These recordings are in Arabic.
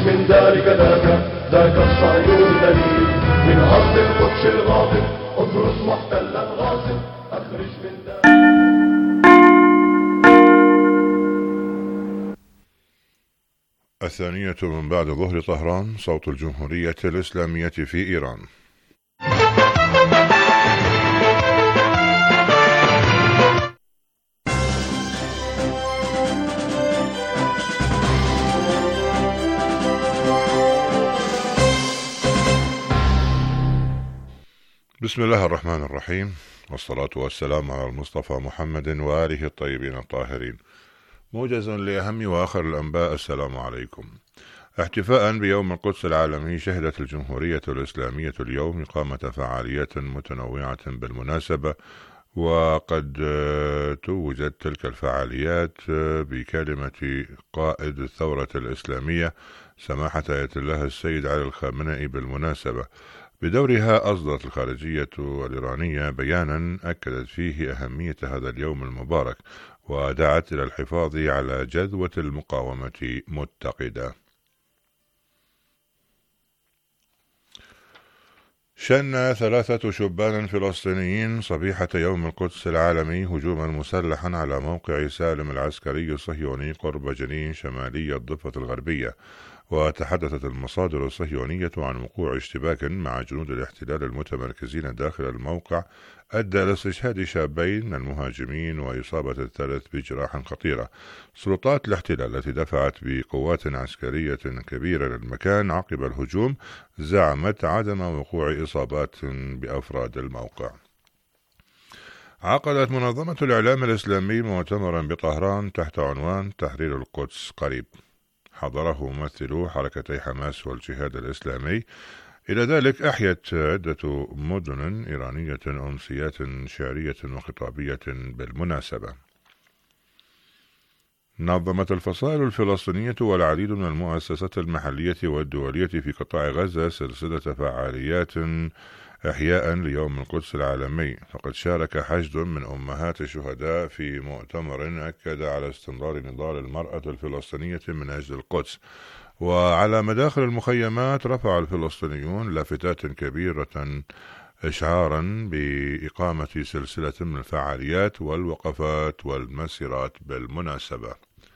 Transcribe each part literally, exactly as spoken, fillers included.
من دارك ذاك ذاك الصهيوني دليل من أرض القدس الغاضب اطرس محتلا غاصب أخرج من دارك. الثانية من بعد ظهر طهران، صوت الجمهورية الإسلامية في إيران. بسم الله الرحمن الرحيم، والصلاة والسلام على المصطفى محمد وآله الطيبين الطاهرين. موجز لأهم وآخر الأنباء. السلام عليكم. احتفاء بيوم القدس العالمي، شهدت الجمهورية الإسلامية اليوم إقامة فعاليات متنوعة بالمناسبة، وقد توجت تلك الفعاليات بكلمة قائد الثورة الإسلامية سماحة آية الله السيد علي الخامنئي. بالمناسبة بدورها أصدرت الخارجية الإيرانية بيانا أكدت فيه أهمية هذا اليوم المبارك، ودعت إلى الحفاظ على جذوة المقاومة متقدة. شن ثلاثة شبان فلسطينيين صبيحة يوم القدس العالمي هجوما مسلحا على موقع سالم العسكري الصهيوني قرب جنين شمالي الضفة الغربية. وتحدثت المصادر الصهيونية عن وقوع اشتباك مع جنود الاحتلال المتمركزين داخل الموقع أدى لاستشهاد شابين من المهاجمين وإصابة الثالث بجراح خطيرة. سلطات الاحتلال التي دفعت بقوات عسكرية كبيرة للمكان عقب الهجوم زعمت عدم وقوع إصابات بأفراد الموقع. عقدت منظمة الإعلام الإسلامي مؤتمرا بطهران تحت عنوان تحرير القدس قريب، حضره ممثلو حركتي حماس والجهاد الإسلامي. إلى ذلك أحيت عدة مدن إيرانية أمسيات شعرية وخطابية بالمناسبة. نظمت الفصائل الفلسطينية والعديد من المؤسسات المحلية والدولية في قطاع غزة سلسلة فعاليات إحياء ليوم القدس العالمي، فقد شارك حشد من أمهات الشهداء في مؤتمر أكد على استمرار نضال المرأة الفلسطينية من أجل القدس. وعلى مداخل المخيمات رفع الفلسطينيون لافتات كبيرة إشعارا بإقامة سلسلة من الفعاليات والوقفات والمسيرات بالمناسبة.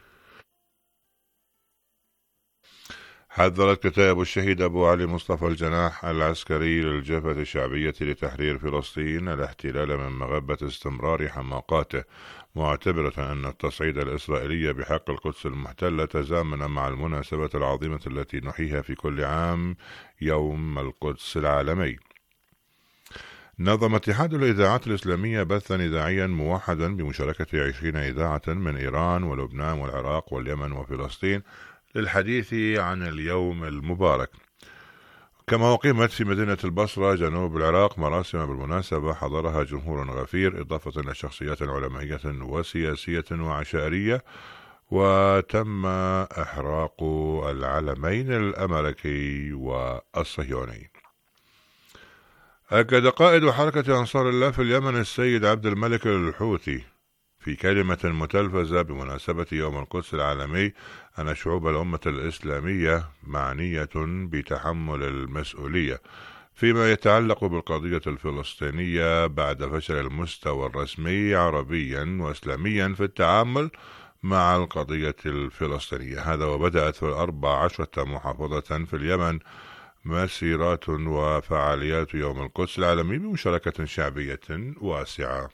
حذرت كتائب الشهيد أبو علي مصطفى الجناح العسكري للجبهة الشعبية لتحرير فلسطين الاحتلال من مغبة استمرار حماقاته، معتبرة أن التصعيد الإسرائيلي بحق القدس المحتلة تزامن مع المناسبة العظيمة التي نحييها في كل عام، يوم القدس العالمي. نظم اتحاد الإذاعات الإسلامية بثا إذاعيا موحدا بمشاركة عشرين إذاعة من إيران ولبنان والعراق واليمن وفلسطين للحديث عن اليوم المبارك. كما أقيمت في مدينة البصرة جنوب العراق مراسم بالمناسبة حضرها جمهور غفير، إضافة إلى شخصيات علمائية وسياسية وعشائرية، وتم إحراق العلمين الأمريكي والصهيوني. أكد قائد حركة أنصار الله في اليمن السيد عبد الملك الحوثي في كلمة متلفزة بمناسبة يوم القدس العالمي أن شعوب الأمة الإسلامية معنية بتحمل المسؤولية فيما يتعلق بالقضية الفلسطينية بعد فشل المستوى الرسمي عربيا وإسلاميا في التعامل مع القضية الفلسطينية. هذا وبدأت في الأربع عشرة محافظة في اليمن مسيرات وفعاليات يوم القدس العالمي بمشاركة شعبية واسعة.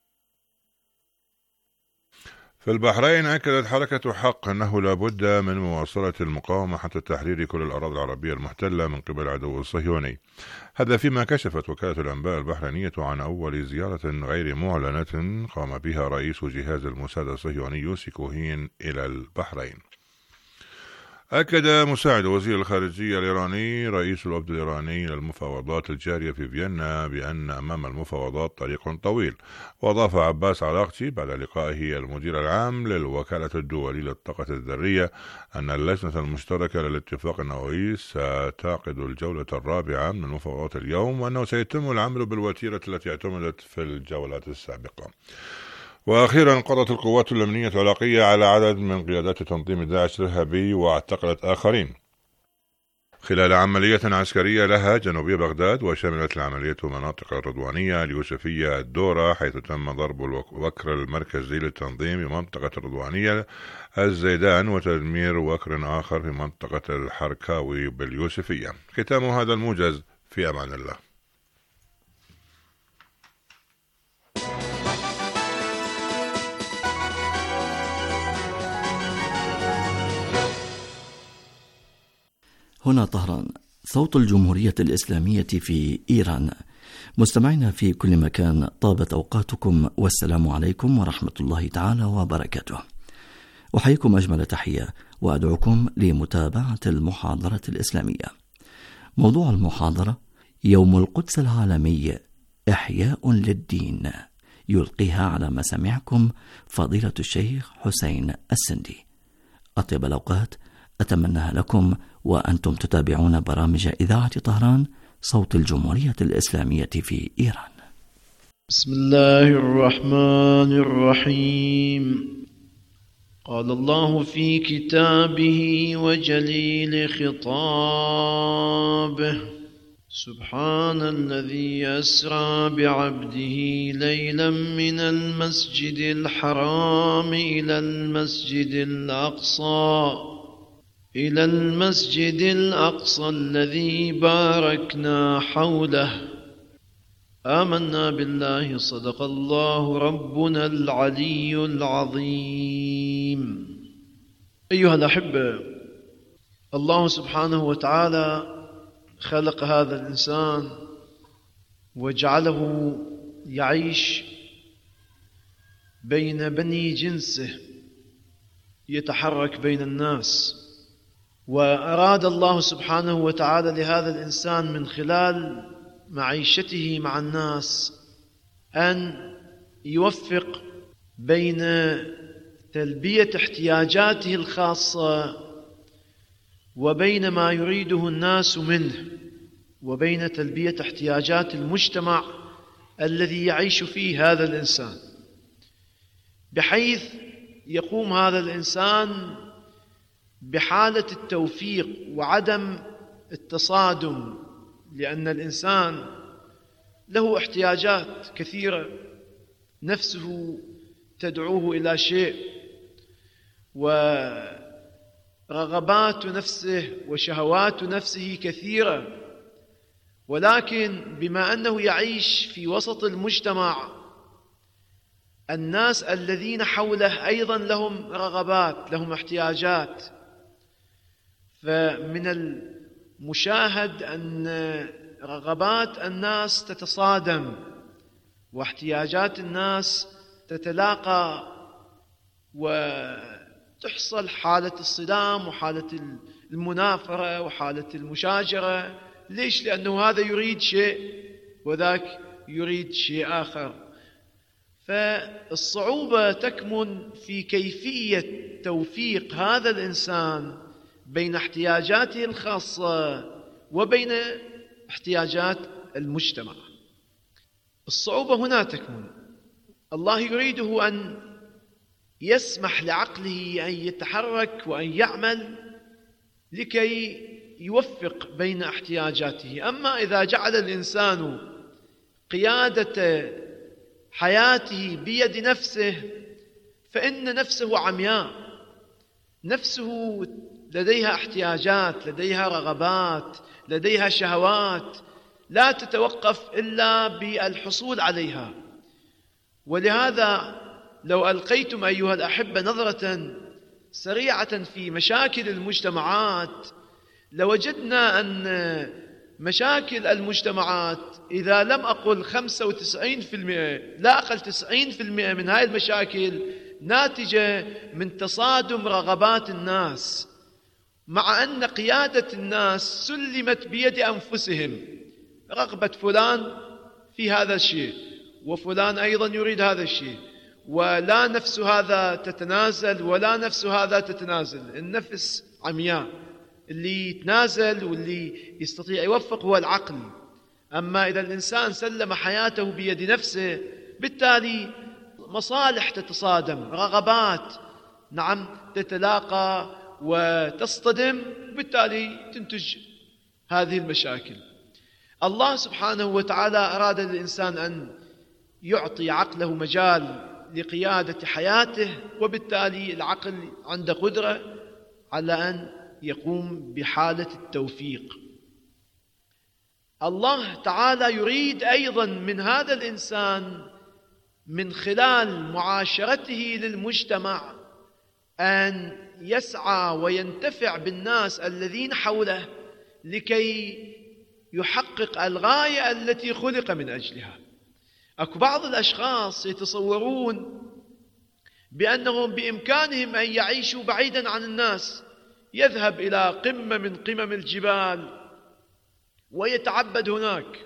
في البحرين أكدت حركة حق أنه لا بد من مواصلة المقاومة حتى تحرير كل الأراضي العربية المحتلة من قبل العدو الصهيوني. هذا فيما كشفت وكالة الأنباء البحرينية عن أول زيارة غير معلنة قام بها رئيس جهاز الموساد الصهيوني يوسي كوهين إلى البحرين. أكد مساعد وزير الخارجية الإيراني رئيس الوفد الإيراني للمفاوضات الجارية في فيينا بأن أمام المفاوضات طريق طويل. وأضاف عباس عراقجي بعد لقائه المدير العام للوكالة الدولية للطاقة الذرية أن اللجنة المشتركة للاتفاق النووي ستعقد الجولة الرابعة من المفاوضات اليوم، وأنه سيتم العمل بالوتيرة التي اعتمدت في الجولات السابقة. وأخيرا قضت القوات الأمنية العراقية على عدد من قيادات تنظيم داعش الإرهابي واعتقلت آخرين. خلال عملية عسكرية لها جنوبي بغداد، وشملت العملية مناطق الرضوانية اليوسفية الدورة، حيث تم ضرب الوكر المركزي للتنظيم في منطقة الرضوانية الزيدان، وتدمير وكر آخر في منطقة الحركاوي باليوسفية. ختام هذا الموجز، في أمان الله. هنا طهران، صوت الجمهورية الإسلامية في إيران. مستمعينا في كل مكان، طابت أوقاتكم، والسلام عليكم ورحمة الله تعالى وبركاته. أحييكم أجمل تحية، وأدعوكم لمتابعة المحاضرة الإسلامية. موضوع المحاضرة: يوم القدس العالمي، إحياء للدين، يلقيها على مسامعكم فضيلة الشيخ حسين السندي. أطيب الأوقات أتمناها لكم وأنتم تتابعون برامج إذاعة طهران، صوت الجمهورية الإسلامية في إيران. بسم الله الرحمن الرحيم. قال الله في كتابه وجليل خطابه: سبحان الذي أسرى بعبده ليلا من المسجد الحرام إلى المسجد الأقصى إلى المسجد الأقصى الذي باركنا حوله. آمنا بالله، صدق الله ربنا العلي العظيم. أيها الأحبة، الله سبحانه وتعالى خلق هذا الإنسان وجعله يعيش بين بني جنسه، يتحرك بين الناس، وأراد الله سبحانه وتعالى لهذا الإنسان من خلال معيشته مع الناس أن يوفق بين تلبية احتياجاته الخاصة وبين ما يريده الناس منه، وبين تلبية احتياجات المجتمع الذي يعيش فيه هذا الإنسان، بحيث يقوم هذا الإنسان بحالة التوفيق وعدم التصادم، لأن الإنسان له احتياجات كثيرة، نفسه تدعوه إلى شيء، ورغبات نفسه وشهوات نفسه كثيرة، ولكن بما أنه يعيش في وسط المجتمع، الناس الذين حوله أيضا لهم رغبات، لهم احتياجات، فمن المشاهد أن رغبات الناس تتصادم واحتياجات الناس تتلاقى، وتحصل حالة الصدام وحالة المنافرة وحالة المشاجرة. ليش؟ لأنه هذا يريد شيء وذاك يريد شيء آخر. فالصعوبة تكمن في كيفية توفيق هذا الإنسان بين احتياجاته الخاصة وبين احتياجات المجتمع. الصعوبة هنا تكمن. الله يريده أن يسمح لعقله أن يتحرك وأن يعمل لكي يوفق بين احتياجاته. أما إذا جعل الإنسان قيادة حياته بيد نفسه، فإن نفسه عمياء، نفسه لديها احتياجات، لديها رغبات، لديها شهوات لا تتوقف إلا بالحصول عليها. ولهذا لو ألقيتم أيها الأحبة نظرة سريعة في مشاكل المجتمعات، لوجدنا أن مشاكل المجتمعات، إذا لم أقل خمسة وتسعين بالمئة، لا أقل تسعين بالمئة من هذه المشاكل ناتجة من تصادم رغبات الناس، مع أن قيادة الناس سلمت بيد أنفسهم. رغبة فلان في هذا الشيء، وفلان أيضا يريد هذا الشيء، ولا نفس هذا تتنازل ولا نفس هذا تتنازل. النفس عمياء، اللي يتنازل واللي يستطيع يوفق هو العقل. أما إذا الإنسان سلم حياته بيد نفسه، بالتالي مصالح تتصادم، رغبات نعم تتلاقى وتصطدم، بالتالي تنتج هذه المشاكل. الله سبحانه وتعالى أراد للإنسان أن يعطي عقله مجال لقيادة حياته، وبالتالي العقل عنده قدرة على أن يقوم بحالة التوفيق. الله تعالى يريد أيضا من هذا الإنسان من خلال معاشرته للمجتمع أن يسعى وينتفع بالناس الذين حوله لكي يحقق الغاية التي خلق من أجلها. أكو بعض الأشخاص يتصورون بأنهم بإمكانهم أن يعيشوا بعيدا عن الناس، يذهب إلى قمة من قمم الجبال ويتعبد هناك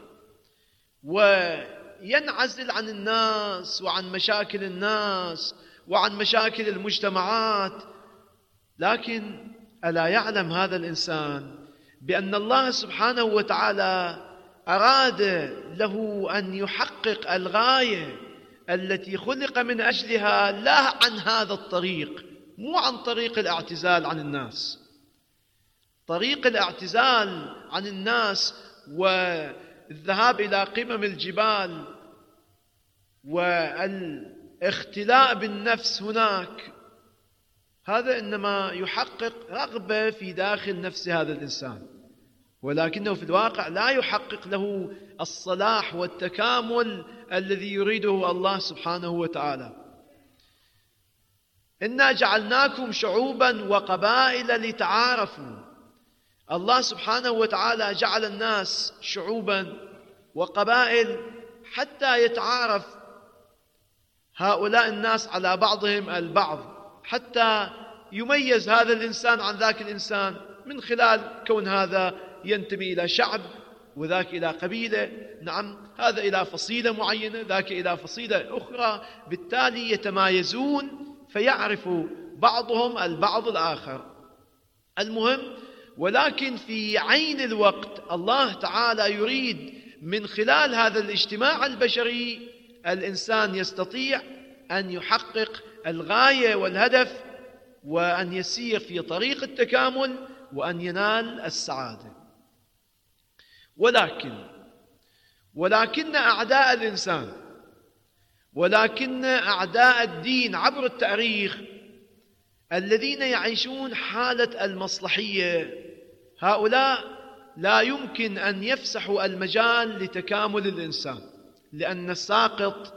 وينعزل عن الناس وعن مشاكل الناس وعن مشاكل المجتمعات. لكن ألا يعلم هذا الإنسان بأن الله سبحانه وتعالى أراد له أن يحقق الغاية التي خلق من أجلها، لا عن هذا الطريق، مو عن طريق الاعتزال عن الناس. طريق الاعتزال عن الناس والذهاب إلى قمم الجبال والاختلاء بالنفس هناك، هذا إنما يحقق رغبة في داخل نفس هذا الإنسان، ولكنه في الواقع لا يحقق له الصلاح والتكامل الذي يريده الله سبحانه وتعالى. إنا جعلناكم شعوبا وقبائل لتعارفوا. الله سبحانه وتعالى جعل الناس شعوبا وقبائل حتى يتعارف هؤلاء الناس على بعضهم البعض، حتى يميز هذا الإنسان عن ذاك الإنسان من خلال كون هذا ينتمي إلى شعب وذاك إلى قبيلة، نعم هذا إلى فصيلة معينة ذاك إلى فصيلة أخرى، بالتالي يتمايزون فيعرف بعضهم البعض الآخر. المهم، ولكن في عين الوقت الله تعالى يريد من خلال هذا الاجتماع البشري الإنسان يستطيع أن يحقق الغاية والهدف وأن يسير في طريق التكامل وأن ينال السعادة. ولكن ولكن أعداء الإنسان ولكن أعداء الدين عبر التاريخ الذين يعيشون حالة المصلحية، هؤلاء لا يمكن أن يفسحوا المجال لتكامل الإنسان، لأن الساقط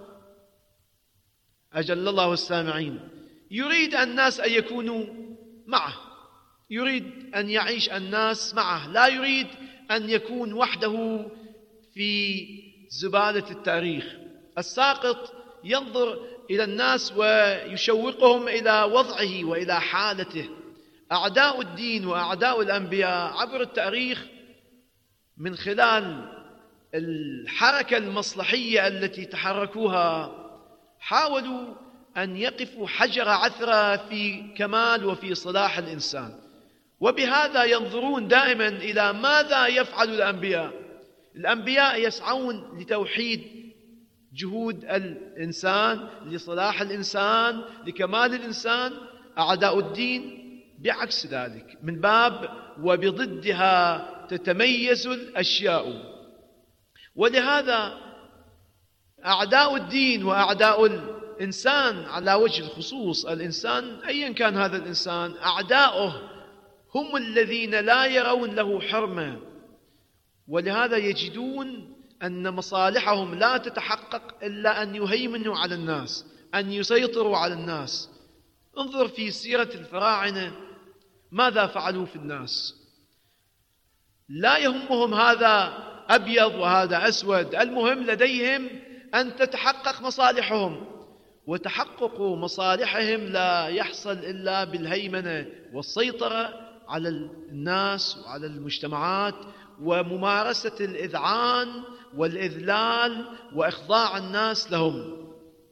أجل الله السامعين يريد الناس أن يكونوا معه، يريد أن يعيش الناس معه، لا يريد أن يكون وحده في زبالة التاريخ. الساقط ينظر إلى الناس ويشوقهم إلى وضعه وإلى حالته. أعداء الدين وأعداء الأنبياء عبر التاريخ من خلال الحركة المصلحية التي تحركوها حاولوا أن يقفوا حجر عثرة في كمال وفي صلاح الإنسان، وبهذا ينظرون دائما إلى ماذا يفعل الأنبياء. الأنبياء يسعون لتوحيد جهود الإنسان، لصلاح الإنسان، لكمال الإنسان. أعداء الدين بعكس ذلك، من باب وبضدها تتميز الأشياء. ولهذا أعداء الدين وأعداء الإنسان على وجه الخصوص، الإنسان أيا كان هذا الإنسان، أعداؤه هم الذين لا يرون له حرمة، ولهذا يجدون أن مصالحهم لا تتحقق إلا أن يهيمنوا على الناس، أن يسيطروا على الناس. انظر في سيرة الفراعنة ماذا فعلوا في الناس. لا يهمهم هذا أبيض وهذا أسود، المهم لديهم أن تتحقق مصالحهم، وتحقق مصالحهم لا يحصل إلا بالهيمنة والسيطرة على الناس وعلى المجتمعات وممارسة الإذعان والإذلال وإخضاع الناس لهم.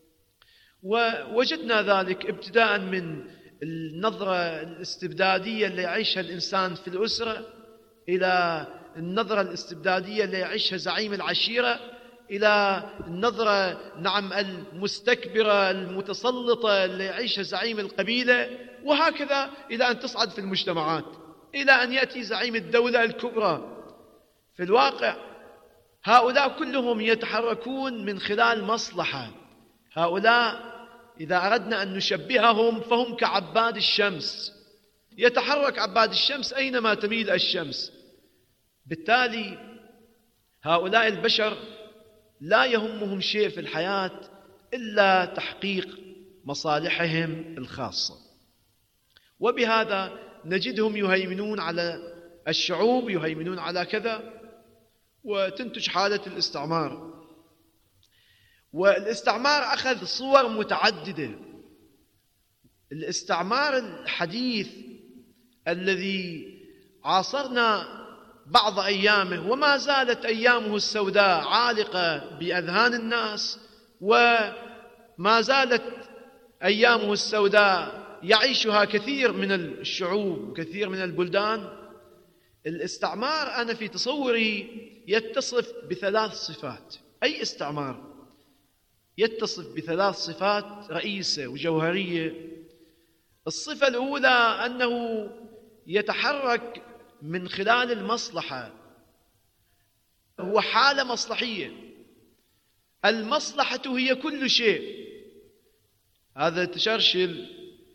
ووجدنا ذلك ابتداء من النظرة الاستبدادية اللي يعيشها الإنسان في الأسرة، إلى النظرة الاستبدادية اللي يعيشها زعيم العشيرة، إلى النظرة نعم المستكبرة المتسلطة اللي يعيشها زعيم القبيلة، وهكذا إلى أن تصعد في المجتمعات إلى أن يأتي زعيم الدولة الكبرى. في الواقع هؤلاء كلهم يتحركون من خلال مصلحة. هؤلاء إذا أردنا أن نشبههم فهم كعباد الشمس، يتحرك عباد الشمس أينما تميل الشمس. بالتالي هؤلاء البشر لا يهمهم شيء في الحياة إلا تحقيق مصالحهم الخاصة، وبهذا نجدهم يهيمنون على الشعوب، يهيمنون على كذا، وتنتج حالة الاستعمار. والاستعمار أخذ صور متعددة. الاستعمار الحديث الذي عاصرنا بعض أيامه وما زالت أيامه السوداء عالقة بأذهان الناس، وما زالت أيامه السوداء يعيشها كثير من الشعوب وكثير من البلدان. الاستعمار أنا في تصوري يتصف بثلاث صفات. أي استعمار يتصف بثلاث صفات رئيسة وجوهرية. الصفة الأولى أنه يتحرك من خلال المصلحة، هو حالة مصلحية، المصلحة هي كل شيء. هذا تشرشل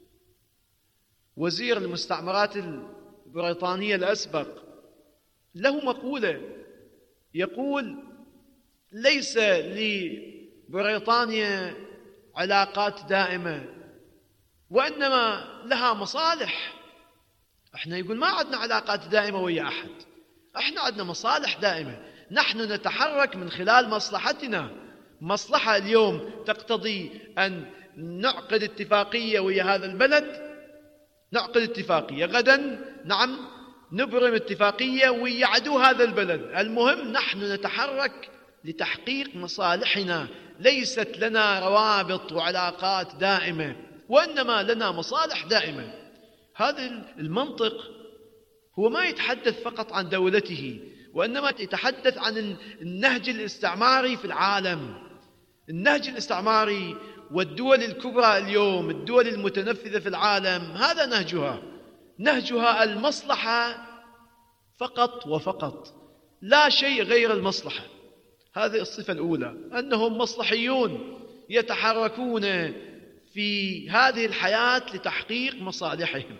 وزير المستعمرات البريطانية الأسبق له مقولة يقول: ليس لبريطانيا علاقات دائمة وإنما لها مصالح. احنا يقول ما عندنا علاقات دائمة ويا أحد، احنا عندنا مصالح دائمة، نحن نتحرك من خلال مصلحتنا. مصلحة اليوم تقتضي أن نعقد اتفاقية ويا هذا البلد، نعقد اتفاقية، غدا نعم نبرم اتفاقية ويا عدو هذا البلد. المهم نحن نتحرك لتحقيق مصالحنا، ليست لنا روابط وعلاقات دائمة وإنما لنا مصالح دائمة. هذا المنطق هو ما يتحدث فقط عن دولته، وإنما يتحدث عن النهج الاستعماري في العالم. النهج الاستعماري والدول الكبرى اليوم، الدول المتنفذة في العالم، هذا نهجها، نهجها المصلحة فقط وفقط، لا شيء غير المصلحة. هذه الصفة الأولى، أنهم مصلحيون يتحركون في هذه الحياة لتحقيق مصالحهم.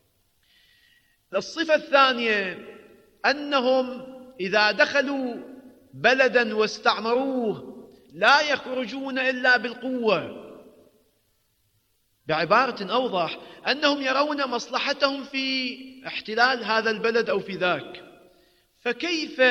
الصفة الثانية أنهم إذا دخلوا بلدا واستعمروه لا يخرجون إلا بالقوة. بعبارة أوضح، أنهم يرون مصلحتهم في احتلال هذا البلد أو في ذاك. فكيف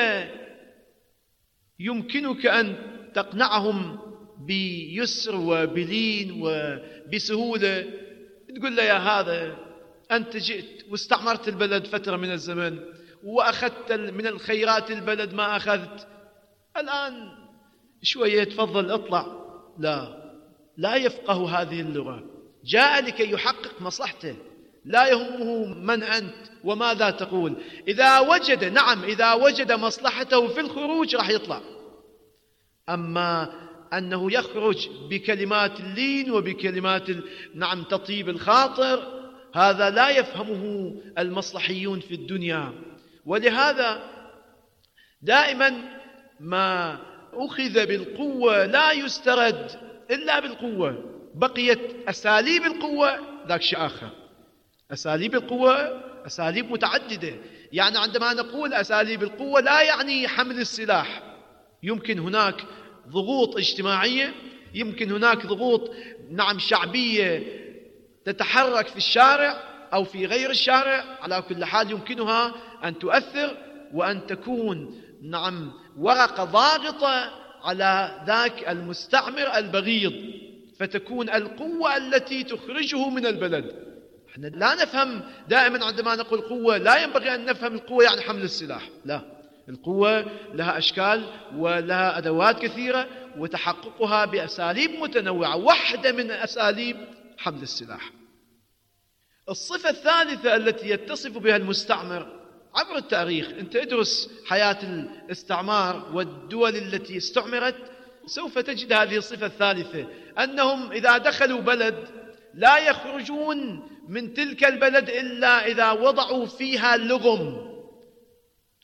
يمكنك أن تقنعهم بيسر وبلين وبسهولة؟ تقول له: يا هذا أنت جئت واستعمرت البلد فترة من الزمن وأخذت من الخيرات البلد ما أخذت، الآن شوية تفضل اطلع. لا، لا يفقه هذه اللغة. جاء لكي يحقق مصلحته، لا يهمه من أنت وماذا تقول. إذا وجد نعم إذا وجد مصلحته في الخروج راح يطلع، أما أنه يخرج بكلمات اللين وبكلمات نعم تطيب الخاطر، هذا لا يفهمه المصلحيون في الدنيا. ولهذا دائما ما أخذ بالقوة لا يسترد إلا بالقوة. بقيت أساليب القوة ذاك شيء آخر. أساليب القوة أساليب متعددة، يعني عندما نقول أساليب القوة لا يعني حمل السلاح. يمكن هناك ضغوط اجتماعية، يمكن هناك ضغوط نعم شعبية تتحرك في الشارع أو في غير الشارع، على كل حال يمكنها أن تؤثر وأن تكون نعم ورقة ضاغطة على ذاك المستعمر البغيض، فتكون القوة التي تخرجه من البلد. احنا لا نفهم دائما عندما نقول قوة، لا ينبغي أن نفهم القوة يعني حمل السلاح، لا، القوة لها أشكال ولها أدوات كثيرة وتحققها بأساليب متنوعة، واحدة من أساليب حمل السلاح. الصفة الثالثة التي يتصف بها المستعمر عبر التاريخ، أنت ادرس حياة الاستعمار والدول التي استعمرت سوف تجد هذه الصفة الثالثة، أنهم إذا دخلوا بلد لا يخرجون من تلك البلد إلا إذا وضعوا فيها لغم.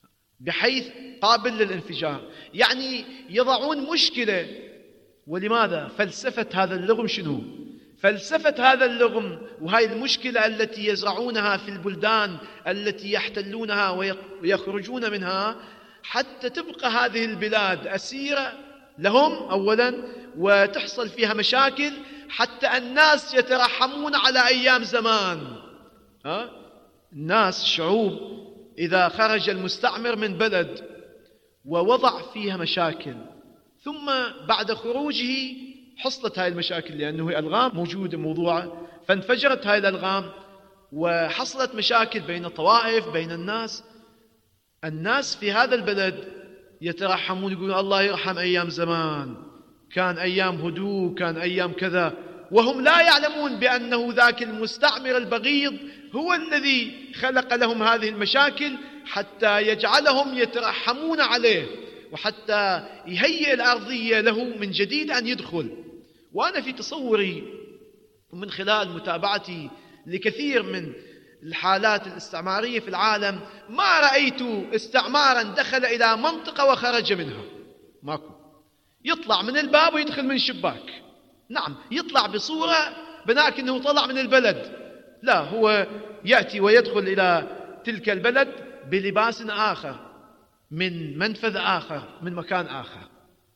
بحيث قابل للانفجار، يعني يضعون مشكلة. ولماذا؟ فلسفة هذا اللغم شنو؟ فلسفة هذا اللغم وهاي المشكلة التي يزرعونها في البلدان التي يحتلونها ويخرجون منها، حتى تبقى هذه البلاد أسيرة لهم أولا، وتحصل فيها مشاكل حتى الناس يترحمون على أيام زمان. ها؟ الناس الشعوب إذا خرج المستعمر من بلد ووضع فيها مشاكل، ثم بعد خروجه حصلت هاي المشاكل لأنه ألغام موجودة موضوعة، فانفجرت هاي الألغام وحصلت مشاكل بين الطوائف بين الناس. الناس في هذا البلد يترحمون، يقولون الله يرحم أيام زمان، كان أيام هدوء، كان أيام كذا، وهم لا يعلمون بأنه ذاك المستعمر البغيض هو الذي خلق لهم هذه المشاكل حتى يجعلهم يترحمون عليه، وحتى يهيئ الأرضية له من جديد أن يدخل. وأنا في تصوري من خلال متابعتي لكثير من الحالات الاستعمارية في العالم، ما رأيت استعمارا دخل إلى منطقة وخرج منها، ماكو. يطلع من الباب ويدخل من الشباك، نعم، يطلع بصورة بناك أنه طلع من البلد، لا، هو يأتي ويدخل إلى تلك البلد بلباس آخر، من منفذ آخر، من مكان آخر.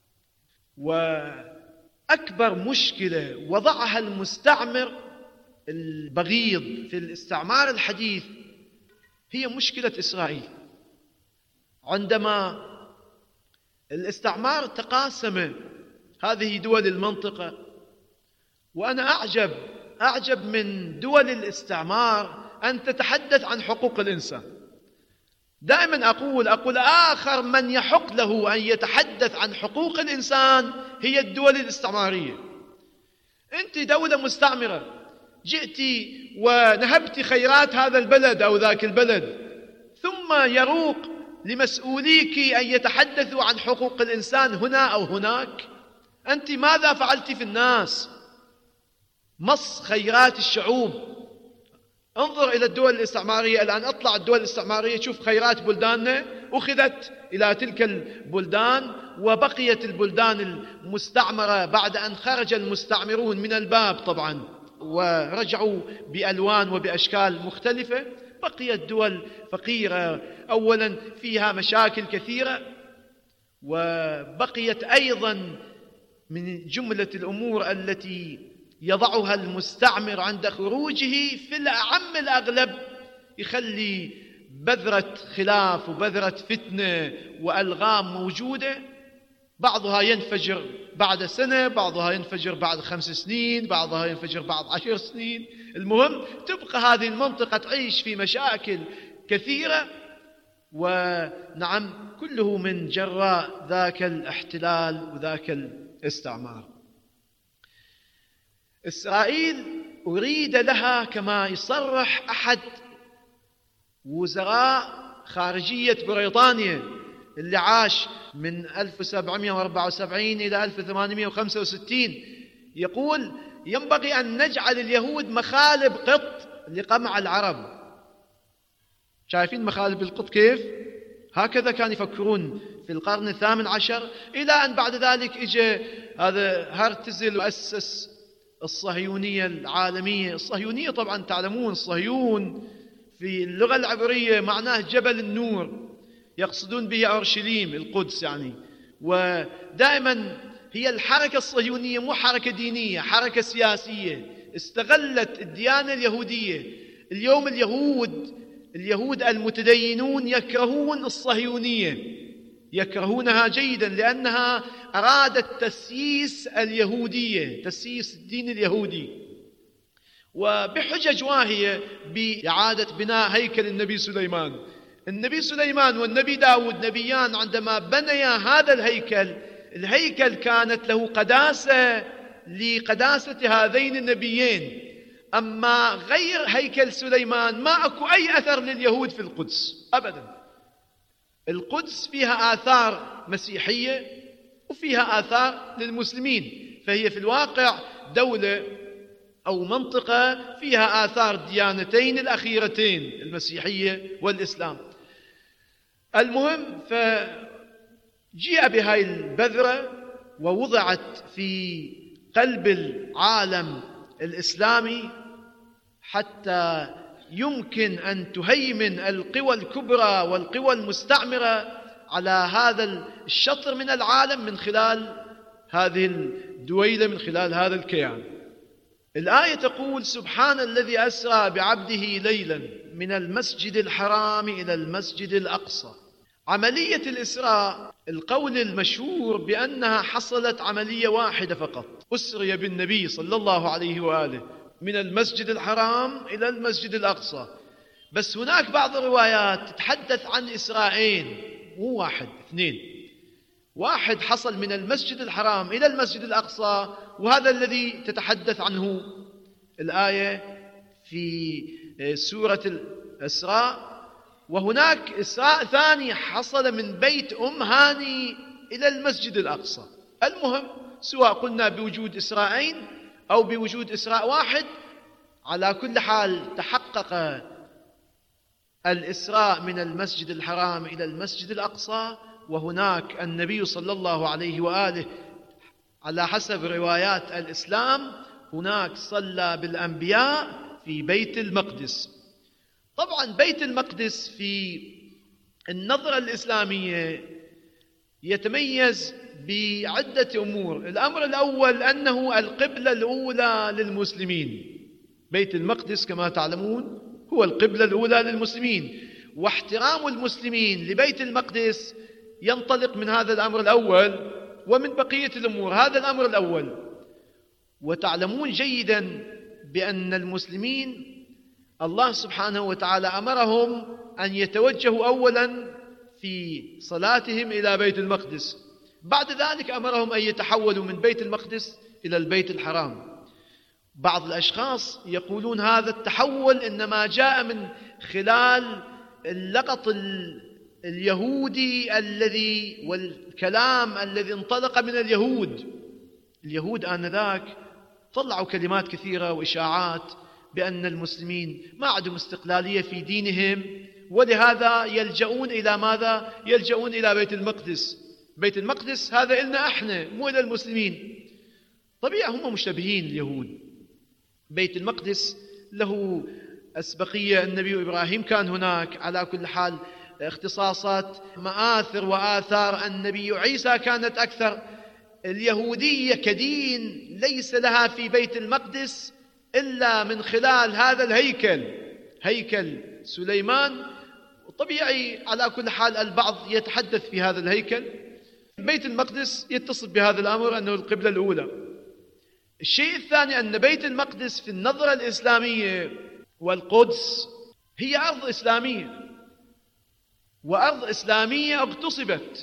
وأكبر مشكلة وضعها المستعمر البغيض في الاستعمار الحديث هي مشكلة إسرائيل. عندما الاستعمار تقاسم هذه دول المنطقة، وأنا أعجب أعجب من دول الاستعمار أن تتحدث عن حقوق الإنسان. دائما أقول أقول آخر من يحق له أن يتحدث عن حقوق الإنسان هي الدول الاستعمارية. أنت دولة مستعمرة، جئتي ونهبت خيرات هذا البلد أو ذاك البلد، ثم يروق لمسؤوليك أن يتحدثوا عن حقوق الإنسان هنا أو هناك. أنت ماذا فعلت في الناس؟ مص خيرات الشعوب. انظر إلى الدول الاستعمارية الآن، اطلع الدول الاستعمارية، شوف خيرات بلداننا أخذت إلى تلك البلدان، وبقيت البلدان المستعمرة بعد أن خرج المستعمرون من الباب طبعا ورجعوا بألوان وبأشكال مختلفة، بقيت دول فقيرة أولا فيها مشاكل كثيرة، وبقيت أيضا من جملة الأمور التي يضعها المستعمر عند خروجه في الأعم الأغلب يخلي بذرة خلاف وبذرة فتنة وألغام موجودة، بعضها ينفجر بعد سنة، بعضها ينفجر بعد خمس سنين، بعضها ينفجر بعد عشر سنين. المهم تبقى هذه المنطقة تعيش في مشاكل كثيرة، ونعم كله من جراء ذاك الاحتلال وذاك الاستعمار. إسرائيل أريد لها كما يصرح أحد وزراء خارجية بريطانيا اللي عاش من ألف وسبعمائة وأربعة وسبعين إلى ألف وثمانمائة وخمسة وستين، يقول ينبغي أن نجعل اليهود مخالب قط لقمع العرب. شايفين مخالب القط كيف؟ هكذا كانوا يفكرون في القرن الثامن عشر، إلى أن بعد ذلك إجا هذا هرتزل وأسس الصهيونية العالمية. الصهيونية طبعا تعلمون الصهيون في اللغة العبرية معناه جبل النور، يقصدون به أورشليم القدس يعني. ودائما هي الحركة الصهيونية مو حركة دينية، حركة سياسية استغلت الديانة اليهودية. اليوم اليهود اليهود المتدينون يكرهون الصهيونية، يكرهونها جيدا لأنها أرادت تسييس اليهودية، تسييس الدين اليهودي، وبحجج واهية بإعادة بناء هيكل النبي سليمان. النبي سليمان والنبي داود نبيان عندما بنيا هذا الهيكل، الهيكل كانت له قداسة لقداسة هذين النبيين. أما غير هيكل سليمان ما أكو أي أثر لليهود في القدس أبدا. القدس فيها آثار مسيحية وفيها آثار للمسلمين، فهي في الواقع دولة أو منطقة فيها آثار ديانتين الأخيرتين المسيحية والإسلام. المهم، فجيء بهاي البذرة ووضعت في قلب العالم الإسلامي حتى يمكن أن تهيمن القوى الكبرى والقوى المستعمرة على هذا الشطر من العالم من خلال هذه الدويلة، من خلال هذا الكيان. الآية تقول: سبحان الذي أسرى بعبده ليلا من المسجد الحرام إلى المسجد الأقصى. عملية الإسراء القول المشهور بأنها حصلت عملية واحدة فقط، أسري بالنبي صلى الله عليه وآله من المسجد الحرام إلى المسجد الأقصى. بس هناك بعض الروايات تتحدث عن إسراءين، مو واحد، اثنين. واحد حصل من المسجد الحرام إلى المسجد الأقصى، وهذا الذي تتحدث عنه الآية في سورة الإسراء. وهناك إسراء ثاني حصل من بيت أم هاني إلى المسجد الأقصى. المهم، سواء قلنا بوجود إسراءين أو بوجود إسراء واحد، على كل حال تحقق الإسراء من المسجد الحرام إلى المسجد الأقصى. وهناك النبي صلى الله عليه وآله على حسب روايات الإسلام هناك صلى بالأنبياء في بيت المقدس. طبعا بيت المقدس في النظرة الإسلامية يتميز بعدة أمور. الأمر الأول أنه القبلة الأولى للمسلمين. بيت المقدس كما تعلمون هو القبلة الأولى للمسلمين، واحترام المسلمين لبيت المقدس ينطلق من هذا الأمر الأول ومن بقية الأمور. هذا الأمر الأول. وتعلمون جيدا بأن المسلمين الله سبحانه وتعالى أمرهم أن يتوجهوا أولا في صلاتهم إلى بيت المقدس، بعد ذلك أمرهم أن يتحولوا من بيت المقدس إلى البيت الحرام. بعض الأشخاص يقولون هذا التحول إنما جاء من خلال اللقط اليهودي الذي والكلام الذي انطلق من اليهود. اليهود آنذاك طلعوا كلمات كثيرة وإشاعات بأن المسلمين ما عندهم استقلالية في دينهم، ولهذا يلجؤون إلى ماذا؟ يلجؤون إلى بيت المقدس. بيت المقدس هذا إلنا إحنا، مو إلى المسلمين. طبيعي هم مشتبهين اليهود. بيت المقدس له أسبقية، النبي إبراهيم كان هناك. على كل حال اختصاصات مآثر وآثار النبي عيسى كانت أكثر. اليهودية كدين ليس لها في بيت المقدس إلا من خلال هذا الهيكل، هيكل سليمان. طبيعي على كل حال البعض يتحدث في هذا الهيكل. بيت المقدس يتصل بهذا الأمر أنه القبلة الأولى. الشيء الثاني أن بيت المقدس في النظرة الإسلامية والقدس هي أرض إسلامية، وأرض إسلامية اغتصبت،